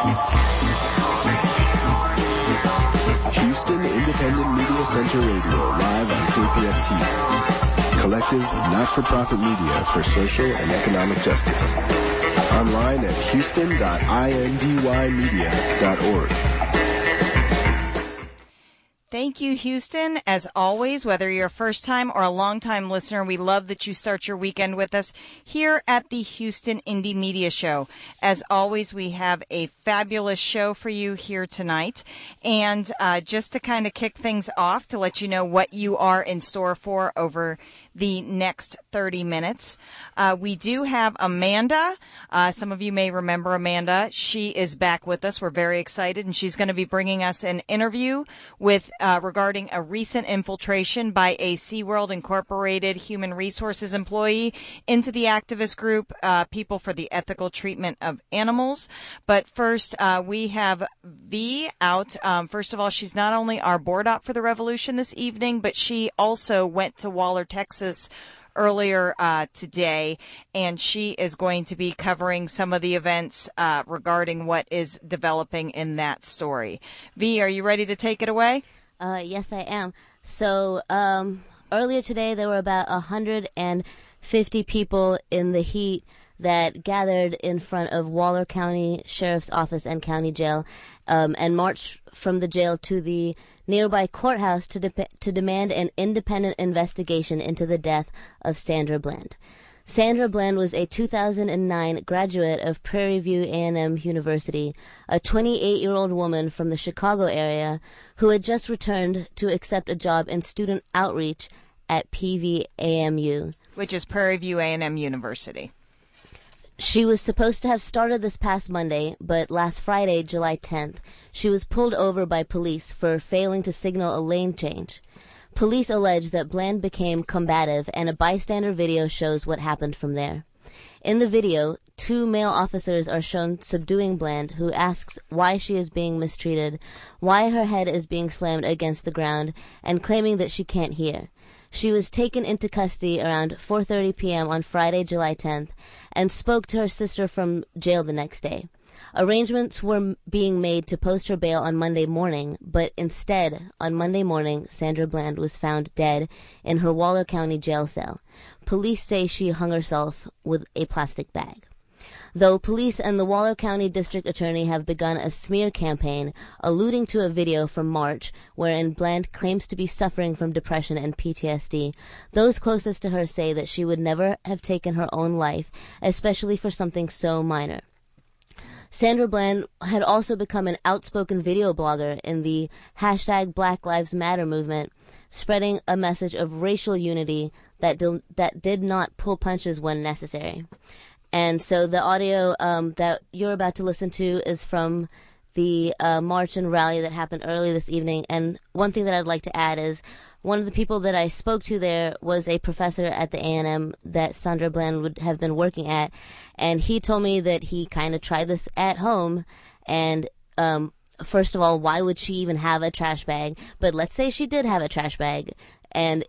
Houston Independent Media Center Radio, live on KPFT. Collective, not-for-profit media for social and economic justice. Online at houston.indYmedia.org. Thank you, Houston. As always, whether you're a first-time or a long-time listener, we love that you start your weekend with us here at the Houston Indie Media Show. As always, we have a fabulous show for you here tonight. And just to kind of kick things off, to let you know what you are in store for over the next 30 minutes, we do have Amanda. Some of you may remember Amanda. She is back with us. We're very excited, and she's going to be bringing us an interview with regarding a recent infiltration by a SeaWorld Incorporated human resources employee into the activist group People for the Ethical Treatment of Animals. But first, we have V out. First of all, she's not only our board op for the Revolution this evening, but she also went to Waller, Texas earlier today, and she is going to be covering some of the events regarding what is developing in that story. V, are you ready to take it away? Yes, I am. So earlier today, there were about 150 people in the heat that gathered in front of Waller County Sheriff's Office and County Jail and marched from the jail to the nearby courthouse to demand an independent investigation into the death of Sandra Bland. Sandra Bland was a 2009 graduate of Prairie View A&M University, a 28-year-old woman from the Chicago area who had just returned to accept a job in student outreach at PVAMU, which is Prairie View A&M University. She was supposed to have started this past Monday, but last Friday, July 10th, she was pulled over by police for failing to signal a lane change. Police allege that Bland became combative, and a bystander video shows what happened from there. In the video, 2 male officers are shown subduing Bland, who asks why she is being mistreated, why her head is being slammed against the ground, and claiming that she can't hear. She was taken into custody around 4:30 p.m. on Friday, July 10th, and spoke to her sister from jail the next day. Arrangements were being made to post her bail on Monday morning, but instead, on Monday morning, Sandra Bland was found dead in her Waller County jail cell. Police say she hung herself with a plastic bag. Though police and the Waller County District Attorney have begun a smear campaign alluding to a video from March wherein Bland claims to be suffering from depression and PTSD, those closest to her say that she would never have taken her own life, especially for something so minor. Sandra Bland had also become an outspoken video blogger in the hashtag Black Lives Matter movement, spreading a message of racial unity that did not pull punches when necessary. And so the audio that you're about to listen to is from the march and rally that happened early this evening. And one thing that I'd like to add is one of the people that I spoke to there was a professor at the A&M that Sandra Bland would have been working at. And he told me that he kind of tried this at home. And first of all, why would she even have a trash bag? But let's say she did have a trash bag, and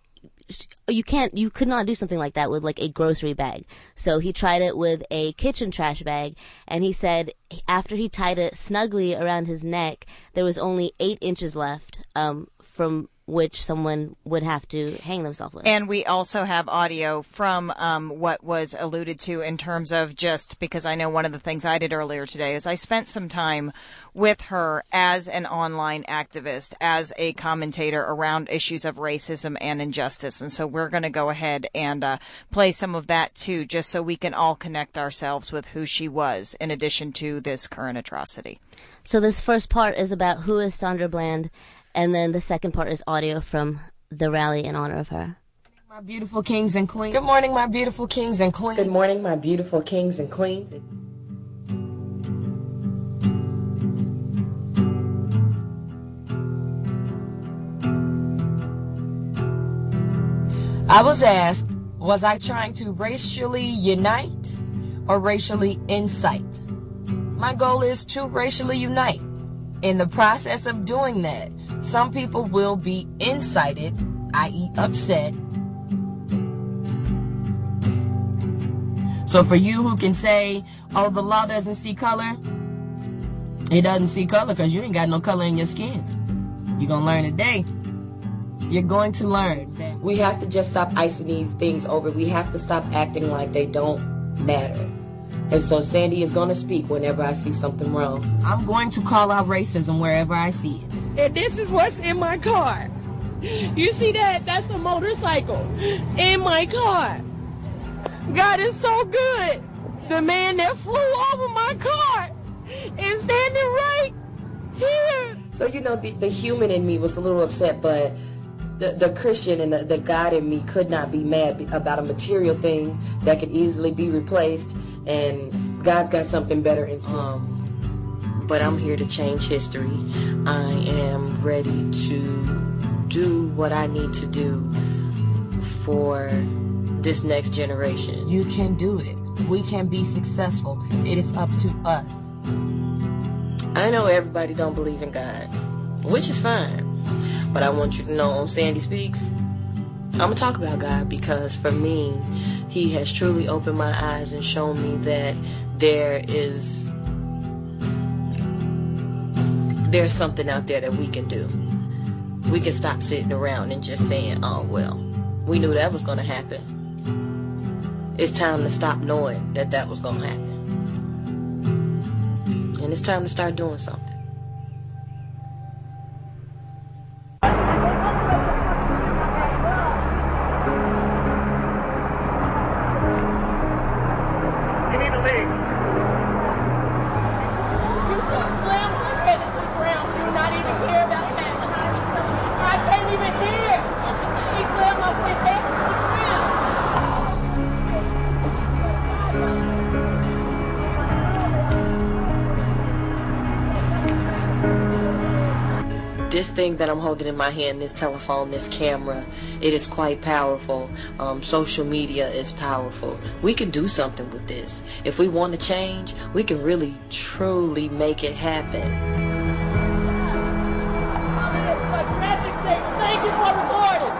you could not do something like that with like a grocery bag. So he tried it with a kitchen trash bag, and he said after he tied it snugly around his neck, there was only 8 inches left from which someone would have to hang themselves with. And we also have audio from what was alluded to in terms of, just because I know one of the things I did earlier today is I spent some time with her as an online activist, as a commentator around issues of racism and injustice. And so we're going to go ahead and play some of that too, just so we can all connect ourselves with who she was in addition to this current atrocity. So this first part is about who is Sandra Bland, and then the second part is audio from the rally in honor of her. My beautiful kings and queens. Good morning, my beautiful kings and queens. Good morning, my beautiful kings and queens. I was asked, was I trying to racially unite or racially incite? My goal is to racially unite. In the process of doing that, some people will be incited, i.e. upset. So for you who can say, oh, the law doesn't see color, It doesn't see color because you ain't got no color in your skin. You're going to learn today. You're going to learn. We have to just stop icing these things over. We have to stop acting like they don't matter. And so Sandy is going to speak whenever I see something wrong. I'm going to call out racism wherever I see it. And this is what's in my car. You see that? That's a motorcycle in my car. God is so good. The man that flew over my car is standing right here. So, you know, the human in me was a little upset, but the Christian and the God in me could not be mad about a material thing that could easily be replaced, and God's got something better in store. But I'm here to change history. I am ready to do what I need to do for this next generation. You can do it. We can be successful. It is up to us. I know everybody don't believe in God, which is fine. But I want you to know on Sandy Speaks, I'm going to talk about God because for me, He has truly opened my eyes and shown me that there's something out there that we can do. We can stop sitting around and just saying, oh, well, we knew that was going to happen. It's time to stop knowing that was going to happen. And it's time to start doing something. You need to leave. You just slammed my head into the ground. You do not even care about that. I can't even hear. He slammed my head into the ground. This thing that I'm holding in my hand, this telephone, this camera, it is quite powerful. Social media is powerful. We can do something with this. If we want to change, we can really, truly make it happen. A traffic signal. Thank you for recording.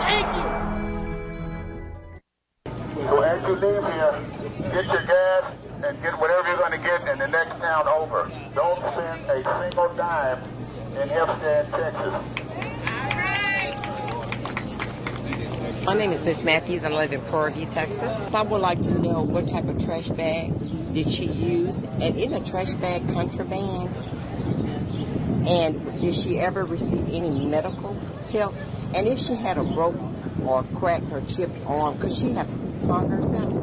Thank you. So as you leave here, get your gas and get whatever you're going to get in the next town over. Don't spend a single dime in Hempstead, Texas. My name is Miss Matthews. I live in Prairie View, Texas. So I would like to know what type of trash bag did she use, and in a trash bag contraband, and did she ever receive any medical help? And if she had a broken or cracked or chipped arm, could she have hung herself?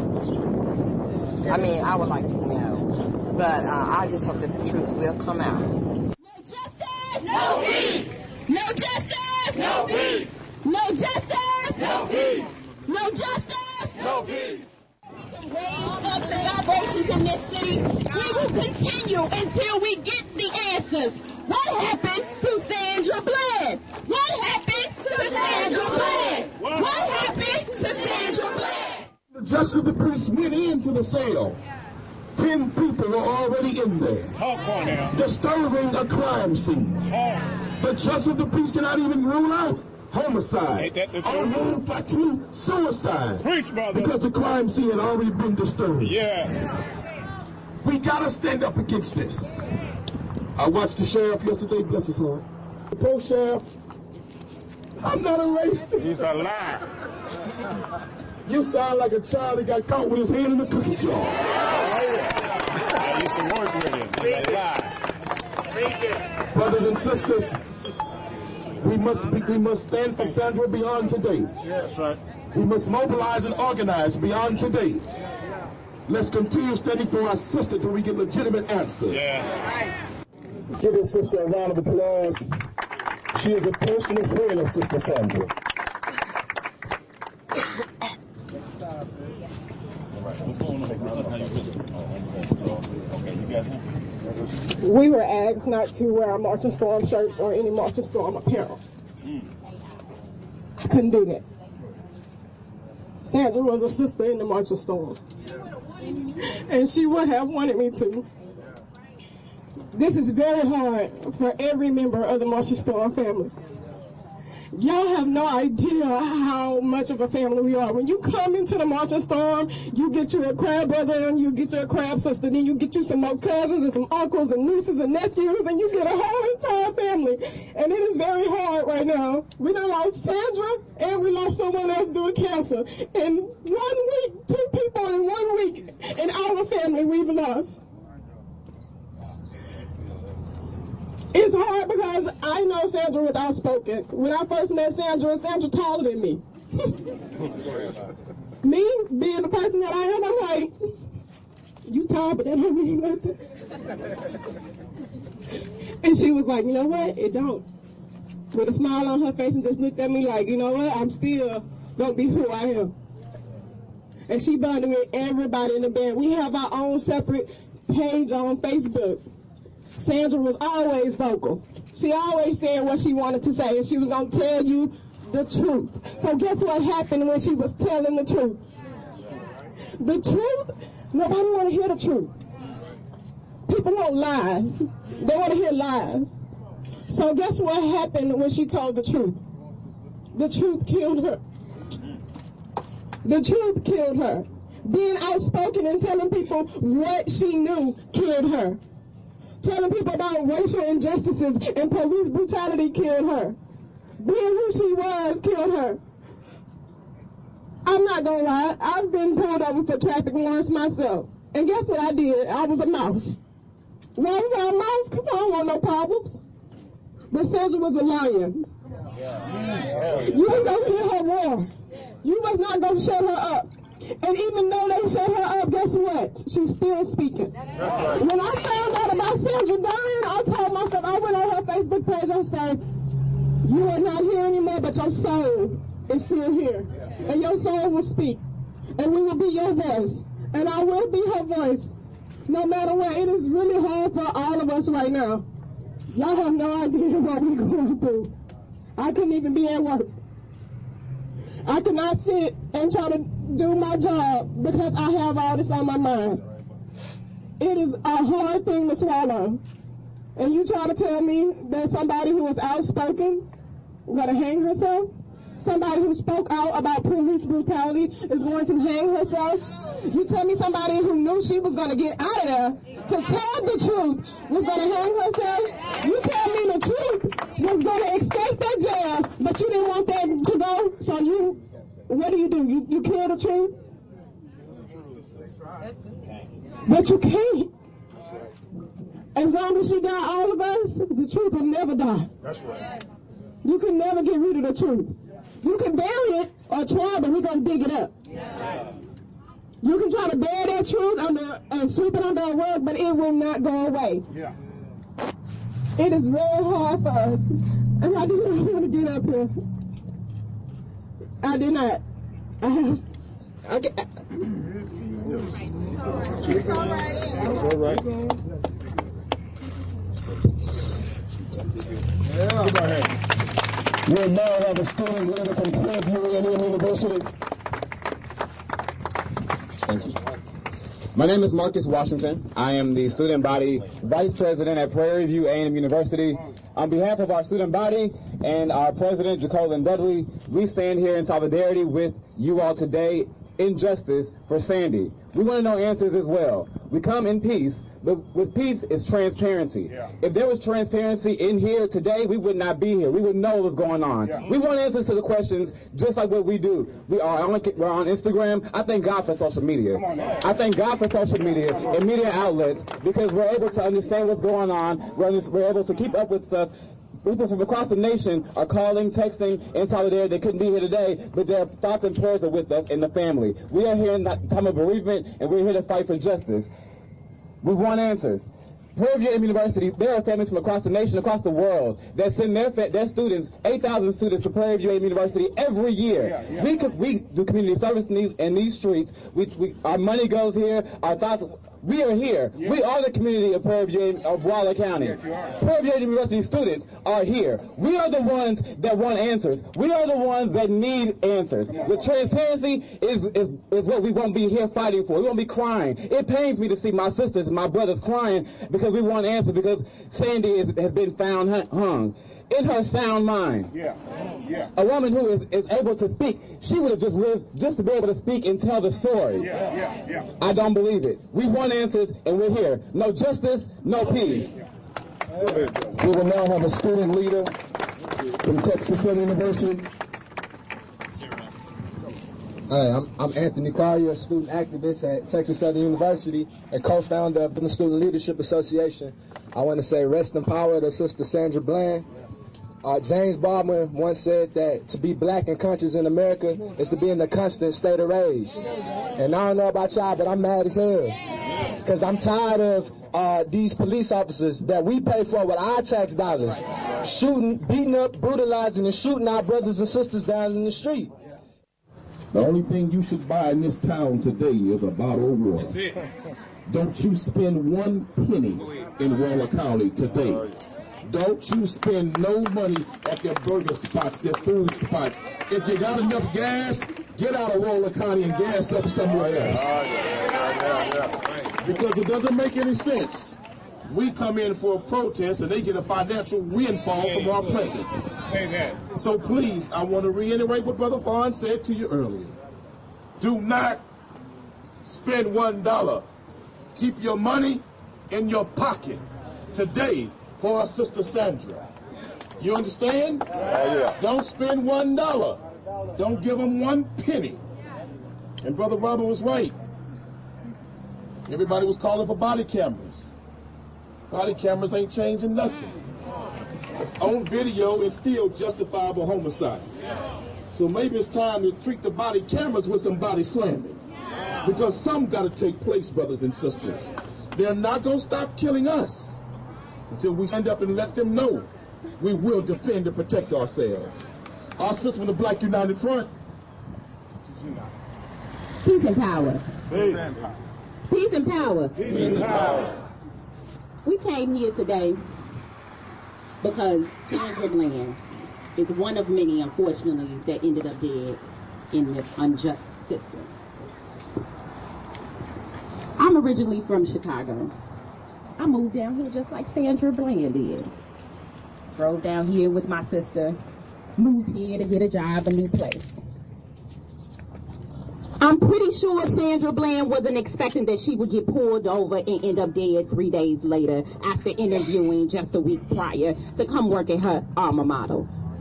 I mean, I would like to know, but I just hope that the truth will come out. No peace! No justice! No peace! No justice! No peace! No justice! No peace! Raise up the vibrations in this city. We will continue until we get the answers. What happened to Sandra Bland? What happened to Sandra Bland? What happened to Sandra Bland? The justice of the peace went into the cell. 10 people were already in there. Disturbing a crime scene. The justice of the peace cannot even rule out homicide. Or rule factually suicide. Because the crime scene had already been disturbed. We gotta stand up against this. I watched the sheriff yesterday, bless his heart. The post sheriff, I'm not a racist. He's a liar. You sound like a child that got caught with his hand in the cookie jar. I used to work with him. He's a liar. Brothers and sisters, we must stand for Sandra beyond today. Yes, right. We must mobilize and organize beyond today. Let's continue standing for our sister till we get legitimate answers. Yeah. Give this sister a round of applause. She is a personal friend of Sister Sandra. We were asked not to wear Marching Storm shirts or any Marching Storm apparel. I couldn't do that. Sandra was a sister in the Marching Storm. And she would have wanted me to. This is very hard for every member of the Marching Storm family. Y'all have no idea how much of a family we are. When you come into the Marching Storm, you get you a crab brother and you get you a crab sister. Then you get you some more cousins and some uncles and nieces and nephews, and you get a whole entire family. And it is very hard right now. We done lost Sandra and we lost someone else due to cancer. In 1 week, 2 people in 1 week in our family we've lost. It's hard because I know Sandra was outspoken. When I first met Sandra taller than me. Me, being the person that I am, I'm like, you tall, but that don't mean nothing. And she was like, you know what? It don't. With a smile on her face and just looked at me like, you know what? I'm still going to be who I am. And she bonded with everybody in the band. We have our own separate page on Facebook. Sandra was always vocal. She always said what she wanted to say, and she was going to tell you the truth. So guess what happened when she was telling the truth? The truth, nobody want to hear the truth. People want lies. They want to hear lies. So guess what happened when she told the truth? The truth killed her. The truth killed her. Being outspoken and telling people what she knew killed her. Telling people about racial injustices and police brutality killed her. Being who she was killed her. I'm not gonna lie, I've been pulled over for traffic warrants myself. And guess what I did? I was a mouse. Why was I a mouse? Because I don't want no problems. But Sandra was a lion. You was gonna hear her roar. You was not gonna shut her up. And even though they shut her up, guess what? She's still speaking. When I found out about Sandra dying, I told myself, I went on her Facebook page and said, you are not here anymore, but your soul is still here. And your soul will speak. And we will be your voice. And I will be her voice. No matter what, it is really hard for all of us right now. Y'all have no idea what we're going through. I couldn't even be at work. I cannot sit and try to do my job because I have all this on my mind. It is a hard thing to swallow. And you try to tell me that somebody who is outspoken going to hang herself? Somebody who spoke out about police brutality is going to hang herself? You tell me somebody who knew she was going to get out of there to tell the truth was going to hang herself? You tell me the truth was going to escape that jail, but you didn't want that to go, so what do? You kill the truth? But you can't. As long as she got all of us, the truth will never die. That's right. You can never get rid of the truth. You can bury it or try, but we're going to dig it up. Yeah. You can try to bury that truth and sweep it under a rug, but it will not go away. Yeah. It is very hard for us. And I did not want to get up here. I did not. Okay. It's all right. Yeah. We'll now have a student leader from Prairie View A&M University. Thank you. My name is Marcus Washington. I am the student body vice president at Prairie View A&M University. On behalf of our student body and our president, Jacqueline Dudley, we stand here in solidarity with you all today in justice for Sandy. We want to know answers as well. We come in peace, but with peace is transparency. Yeah. If there was transparency in here today, we would not be here. We would know what was going on. Yeah. We want answers to the questions just like what we do. We're on Instagram. I thank God for social media. I thank God for social media and media outlets because we're able to understand what's going on. We're able to keep up with stuff. People from across the nation are calling, texting, in solidarity. They couldn't be here today, but their thoughts and prayers are with us and the family. We are here in that time of bereavement, and we're here to fight for justice. We want answers. Prairie View University, there are families from across the nation, across the world, that send their students, 8,000 students, to Prairie View University every year. Yeah. We do community service in these streets. Our money goes here. Our thoughts. We are here. Yeah. We are the community of Prairie View of Waller County. Yes, Prairie View University students are here. We are the ones that want answers. We are the ones that need answers. With transparency is what we won't be here fighting for. We won't be crying. It pains me to see my sisters and my brothers crying because we want answers because Sandy has been found hung. in her sound mind. A woman who is able to speak, she would have just lived just to be able to speak and tell the story. I don't believe it. We want answers, and we're here. No justice, no peace. We will now have a student leader from Texas Southern University. Hi, I'm Anthony Collier, a student activist at Texas Southern University and co-founder of the Student Leadership Association. I want to say rest in power to Sister Sandra Bland. James Baldwin once said that to be black and conscious in America is to be in a constant state of rage. And I don't know about y'all, but I'm mad as hell. Because I'm tired of these police officers that we pay for with our tax dollars shooting, beating up, brutalizing, and shooting our brothers and sisters down in the street. The only thing you should buy in this town today is a bottle of water. Don't you spend 1 penny in Waller County today. Don't you spend no money at their burger spots, their food spots. If you got enough gas, get out of Waller County and gas up somewhere else. Because it doesn't make any sense. We come in for a protest and they get a financial windfall from our presence. So please, I want to reiterate what Brother Vaughn said to you earlier. Do not spend $1. Keep your money in your pocket today for our Sister Sandra. You understand? Don't spend $1. Don't give them 1 penny. And Brother Robert was right. Everybody was calling for body cameras. Body cameras ain't changing nothing. On video, it's still justifiable homicide. So maybe it's time to treat the body cameras with some body slamming. Because some got to take place, brothers and sisters. They're not going to stop killing us until we stand up and let them know we will defend and protect ourselves. Our sister from the Black United Front. Peace and power. Peace and power. Peace and power. Peace and power. We came here today because Sandra Bland is one of many, unfortunately, that ended up dead in this unjust system. I'm originally from Chicago. I moved down here just like Sandra Bland did. Drove down here with my sister, moved here to get a job, a new place. I'm pretty sure Sandra Bland wasn't expecting that she would get pulled over and end up dead 3 days later after interviewing just a week prior to come work at her alma mater.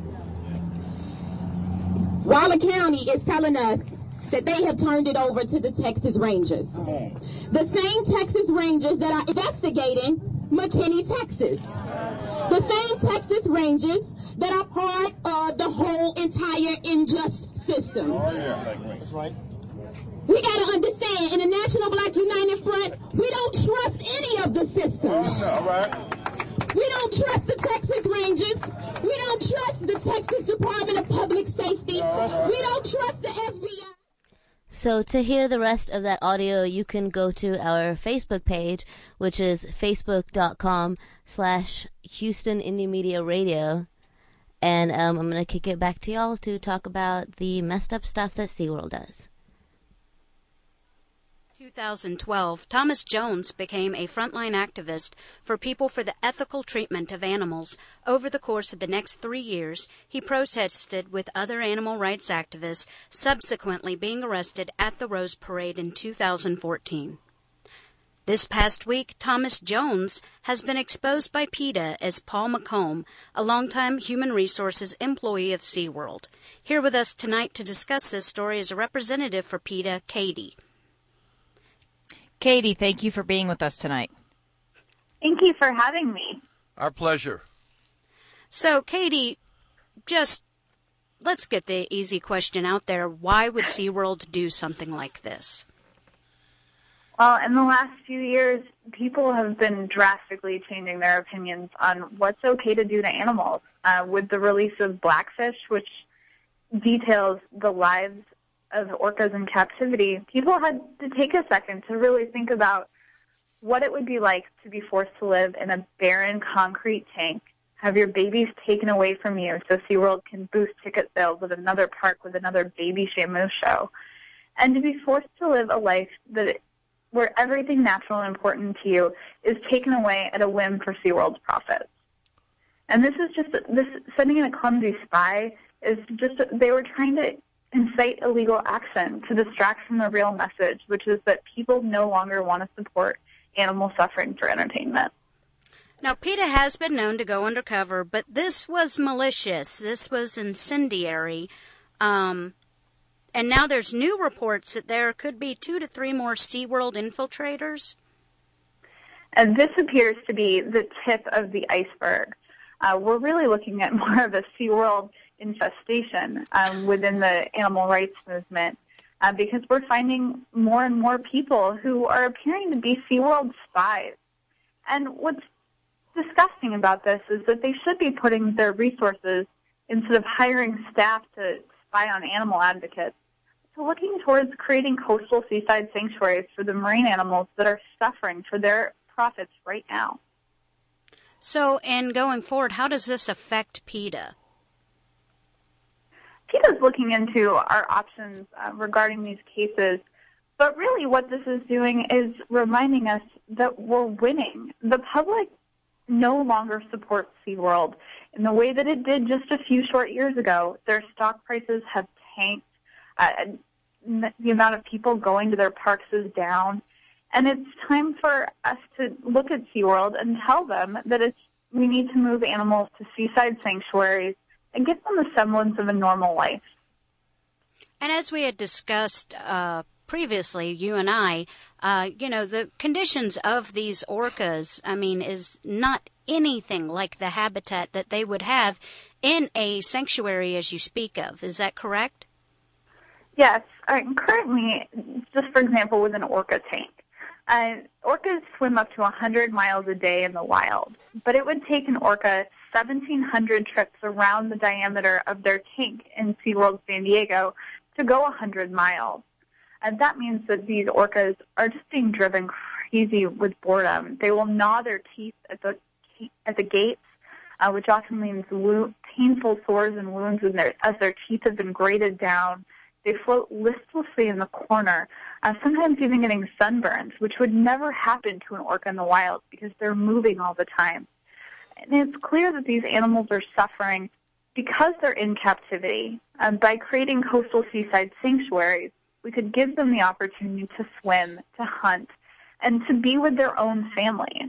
Waller County is telling us that they have turned it over to the Texas Rangers. The same Texas Rangers that are investigating McKinney, Texas. The same Texas Rangers that are part of the whole entire unjust system. That's right. We got to understand, in the National Black United Front, we don't trust any of the systems. We don't trust the Texas Rangers. We don't trust the Texas Department of Public Safety. We don't trust the FBI. So to hear the rest of that audio, you can go to our Facebook page, which is facebook.com/Houston Indie Media Radio. And I'm going to kick it back to y'all to talk about the messed up stuff that SeaWorld does. 2012, Thomas Jones became a frontline activist for People for the Ethical Treatment of Animals. Over the course of the next 3 years, he protested with other animal rights activists, subsequently being arrested at the Rose Parade in 2014. This past week, Thomas Jones has been exposed by PETA as Paul McComb, a longtime human resources employee of SeaWorld. Here with us tonight to discuss this story is a representative for PETA, Katie. Katie, thank you for being with us tonight. Thank you for having me. Our pleasure. So, Katie, just let's get the easy question out there. Why would SeaWorld do something like this? Well, in the last few years, people have been drastically changing their opinions on what's okay to do to animals. With the release of Blackfish, which details the lives of orcas in captivity, people had to take a second to really think about what it would be like to be forced to live in a barren concrete tank, have your babies taken away from you so SeaWorld can boost ticket sales at another park with another baby Shamu show, and to be forced to live a life where everything natural and important to you is taken away at a whim for SeaWorld's profits. And this is just, this sending in a clumsy spy is just, they were trying to incite illegal action to distract from the real message, which is that people no longer want to support animal suffering for entertainment. Now, PETA has been known to go undercover, but this was malicious. This was incendiary. And now there's new reports that there could be 2 to 3 more SeaWorld infiltrators. And this appears to be the tip of the iceberg. We're really looking at more of a SeaWorld infestation within the animal rights movement because we're finding more and more people who are appearing to be SeaWorld spies. And what's disgusting about this is that they should be putting their resources instead of hiring staff to spy on animal advocates, to looking towards creating coastal seaside sanctuaries for the marine animals that are suffering for their profits right now. So, in going forward, how does this affect PETA? PETA is looking into our options regarding these cases, but really what this is doing is reminding us that we're winning. The public no longer supports SeaWorld in the way that it did just a few short years ago. Their stock prices have tanked. The amount of people going to their parks is down. And it's time for us to look at SeaWorld and tell them that we need to move animals to seaside sanctuaries and give them the semblance of a normal life. And as we had discussed previously, you and I, the conditions of these orcas, is not anything like the habitat that they would have in a sanctuary as you speak of. Is that correct? Yes. Currently, just for example, with an orca tank, orcas swim up to 100 miles a day in the wild, but it would take an orca 1,700 trips around the diameter of their tank in SeaWorld San Diego to go 100 miles. And that means that these orcas are just being driven crazy with boredom. They will gnaw their teeth at the gates, which often means painful sores and wounds as their teeth have been grated down. They float listlessly in the corner, sometimes even getting sunburns, which would never happen to an orca in the wild because they're moving all the time. And it's clear that these animals are suffering because they're in captivity. By creating coastal seaside sanctuaries, we could give them the opportunity to swim, to hunt, and to be with their own family.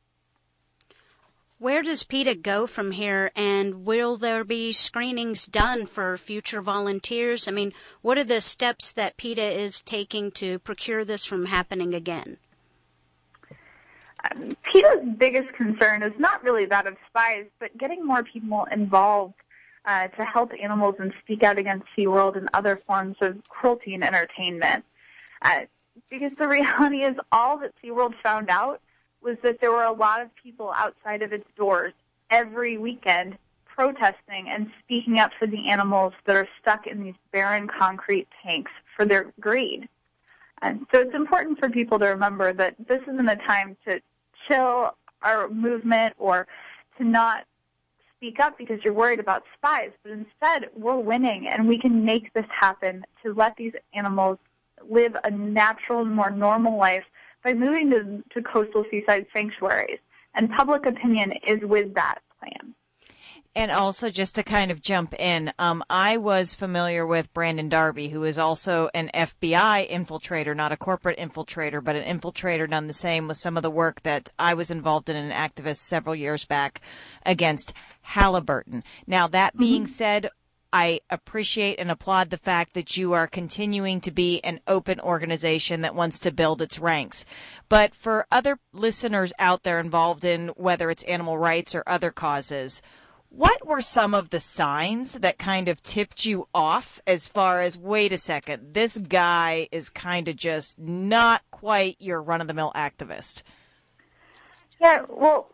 Where does PETA go from here, and will there be screenings done for future volunteers? What are the steps that PETA is taking to procure this from happening again? PETA's biggest concern is not really that of spies, but getting more people involved to help animals and speak out against SeaWorld and other forms of cruelty and entertainment. Because the reality is all that SeaWorld found out was that there were a lot of people outside of its doors every weekend protesting and speaking up for the animals that are stuck in these barren concrete tanks for their greed. And so it's important for people to remember that this isn't a time to chill our movement or to not speak up because you're worried about spies, but instead we're winning and we can make this happen to let these animals live a natural, more normal life by moving to coastal seaside sanctuaries. And public opinion is with that plan. And also, just to kind of jump in, I was familiar with Brandon Darby, who is also an FBI infiltrator, not a corporate infiltrator, but an infiltrator done the same with some of the work that I was involved in, an activist several years back against Halliburton. Now, that being said, I appreciate and applaud the fact that you are continuing to be an open organization that wants to build its ranks. But for other listeners out there involved in whether it's animal rights or other causes, what were some of the signs that kind of tipped you off as far as, wait a second, this guy is kind of just not quite your run-of-the-mill activist? Yeah, well,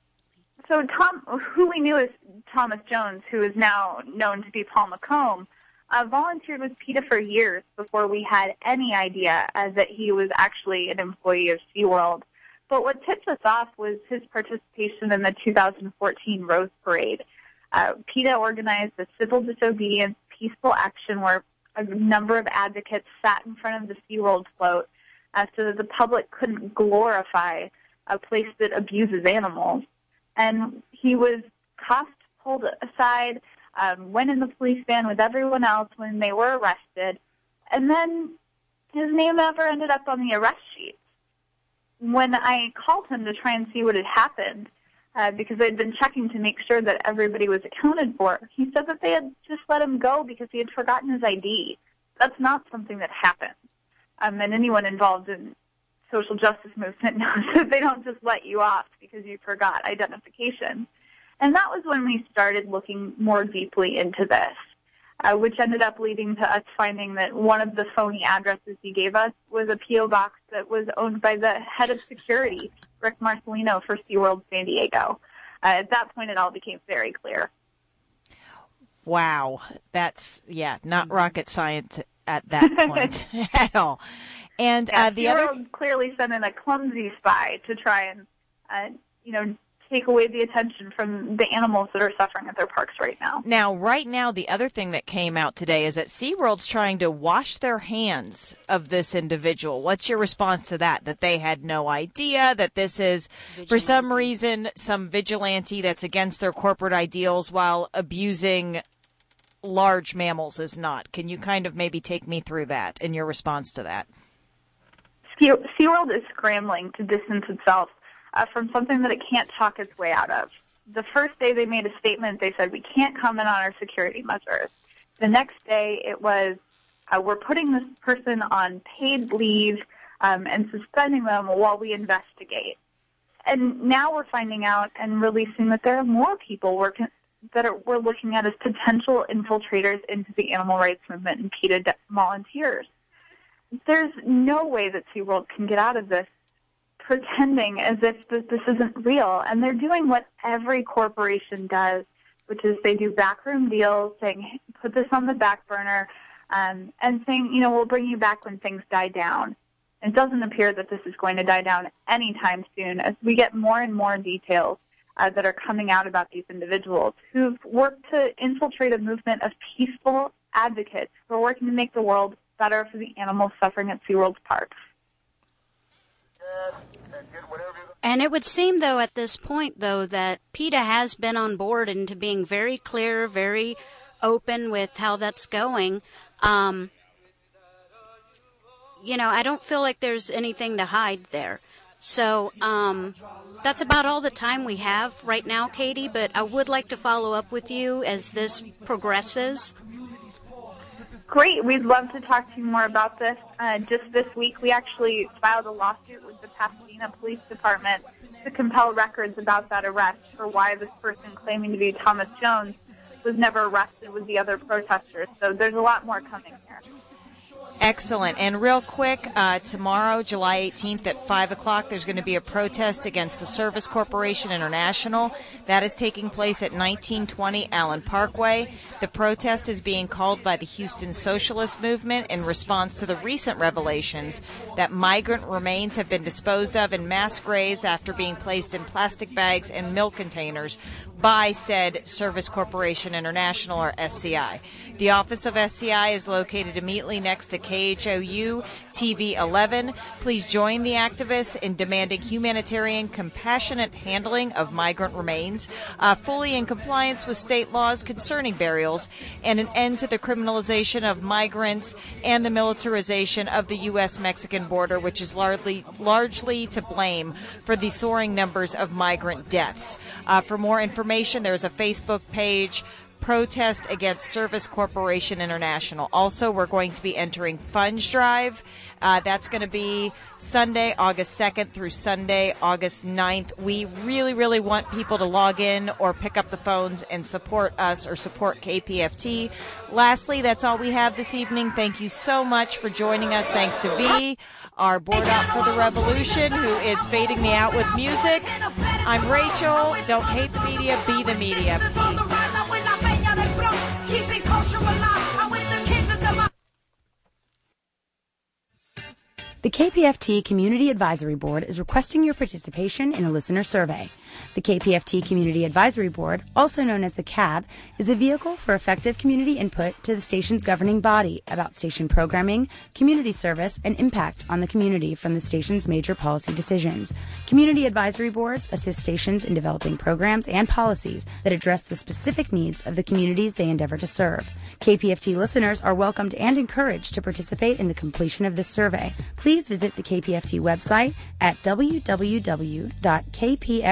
so who we knew as Thomas Jones, who is now known to be Paul McComb, volunteered with PETA for years before we had any idea that he was actually an employee of SeaWorld. But what tipped us off was his participation in the 2014 Rose Parade. PETA organized a civil disobedience peaceful action where a number of advocates sat in front of the SeaWorld float so that the public couldn't glorify a place that abuses animals. And he was cuffed, pulled aside, went in the police van with everyone else when they were arrested, and then his name never ended up on the arrest sheet. When I called him to try and see what had happened, because they'd been checking to make sure that everybody was accounted for, he said that they had just let him go because he had forgotten his ID. That's not something that happens. And anyone involved in social justice movement knows that they don't just let you off because you forgot identification. And that was when we started looking more deeply into this, which ended up leading to us finding that one of the phony addresses he gave us was a P.O. box that was owned by the head of security, Rick Marcelino, for SeaWorld San Diego. At that point, it all became very clear. Wow. That's, not rocket science at that point at all. And the SeaWorld clearly sent in a clumsy spy to try and, take away the attention from the animals that are suffering at their parks right now. Now, right now, the other thing that came out today is that SeaWorld's trying to wash their hands of this individual. What's your response to that? That they had no idea that this is, for some reason, some vigilante that's against their corporate ideals while abusing large mammals is not. Can you kind of maybe take me through that in your response to that? SeaWorld is scrambling to distance itself from something that it can't talk its way out of. The first day they made a statement, they said, we can't comment on our security measures. The next day it was, we're putting this person on paid leave and suspending them while we investigate. And now we're finding out and releasing that there are more people we're looking at as potential infiltrators into the animal rights movement and PETA volunteers. There's no way that SeaWorld can get out of this pretending as if this isn't real. And they're doing what every corporation does, which is they do backroom deals, saying, put this on the back burner, and saying, we'll bring you back when things die down. It doesn't appear that this is going to die down anytime soon as we get more and more details that are coming out about these individuals who've worked to infiltrate a movement of peaceful advocates who are working to make the world better for the animals suffering at SeaWorld's parks. And it would seem, though, at this point, though, that PETA has been on board into being very clear, very open with how that's going. I don't feel like there's anything to hide there. So that's about all the time we have right now, Katie, but I would like to follow up with you as this progresses. Great. We'd love to talk to you more about this. Just this week, we actually filed a lawsuit with the Pasadena Police Department to compel records about that arrest for why this person claiming to be Thomas Jones was never arrested with the other protesters. So there's a lot more coming here. Excellent. And real quick, tomorrow, July 18th at 5 o'clock, there's going to be a protest against the Service Corporation International. That is taking place at 1920 Allen Parkway. The protest is being called by the Houston Socialist Movement in response to the recent revelations that migrant remains have been disposed of in mass graves after being placed in plastic bags and milk containers by said Service Corporation International, or SCI. The office of SCI is located immediately next to KHOU TV 11. Please join the activists in demanding humanitarian, compassionate handling of migrant remains, fully in compliance with state laws concerning burials, and an end to the criminalization of migrants and the militarization of the U.S.-Mexican border, which is largely to blame for the soaring numbers of migrant deaths. For more information, there's a Facebook page, Protest Against Service Corporation International. Also, we're going to be entering Funds Drive. That's going to be Sunday, August 2nd through Sunday, August 9th. We really, really want people to log in or pick up the phones and support us or support KPFT. Lastly, that's all we have this evening. Thank you so much for joining us. Thanks to V, our board out for the revolution, who is fading me out with music. I'm Rachel. Don't hate the media, be the media. Peace. The KPFT Community Advisory Board is requesting your participation in a listener survey. The KPFT Community Advisory Board, also known as the CAB, is a vehicle for effective community input to the station's governing body about station programming, community service, and impact on the community from the station's major policy decisions. Community advisory boards assist stations in developing programs and policies that address the specific needs of the communities they endeavor to serve. KPFT listeners are welcomed and encouraged to participate in the completion of this survey. Please visit the KPFT website at www.kpft.org.